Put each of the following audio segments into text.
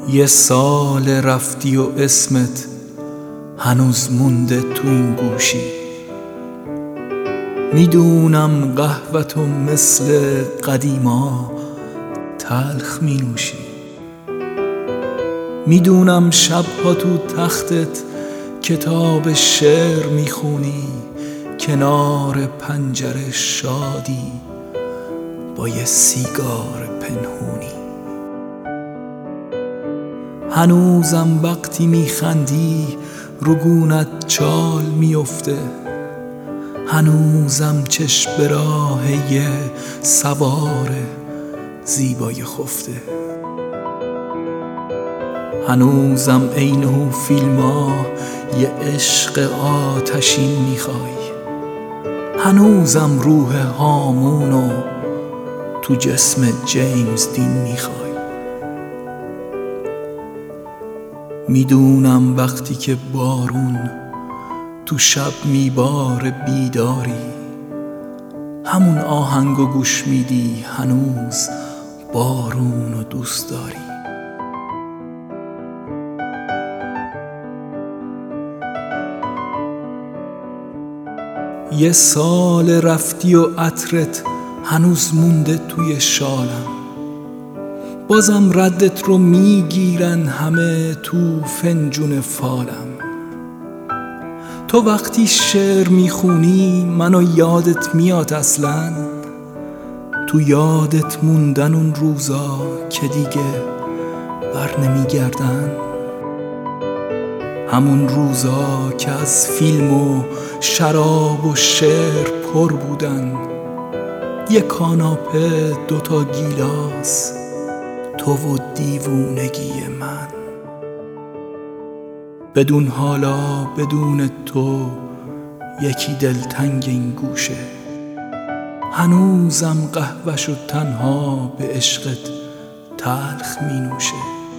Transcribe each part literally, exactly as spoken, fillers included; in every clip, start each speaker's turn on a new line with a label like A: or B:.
A: یه سال رفتی و اسمت هنوز مونده تو این گوشی. میدونم قهوه‌تو مثل قدیما تلخ می نوشی. میدونم شبها تو تختت کتاب شعر میخونی، کنار پنجره شادی با یه سیگار پنهونی. هنوزم وقتی میخندی رگونت چال میفته، هنوزم چشم به راه یه سوار زیبای خفته. هنوزم عین اون فیلما یه عشق آتشین میخوای، هنوزم روح هامونو تو جسم جیمز دین میخوای. میدونم وقتی که بارون تو شب میباره بیداری، همون آهنگو گوش میدی هنوز بارونو دوست داری. یه سال رفتی و عطرت هنوز مونده توی شالم، بازم ردت رو میگیرن همه تو فنجون فالم. تو وقتی شعر میخونی منو یادت میاد اصلاً، تو یادت موندن اون روزا که دیگه بر نمیگردن، همون روزا که از فیلم و شراب و شعر پر بودن، یه کاناپه دوتا گیلاس تو و دیوونگی من. بدون حالا بدون تو یکی دلتنگ این گوشه، هنوزم قهوه‌شو تنها به عشقت تلخ می نوشه.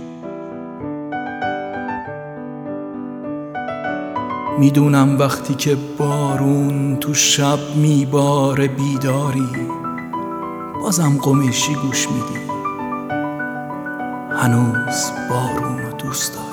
A: میدونم وقتی که بارون تو شب میباره بیداری، بازم قمیشی گوش میدی هنوز بارونو دوست داری.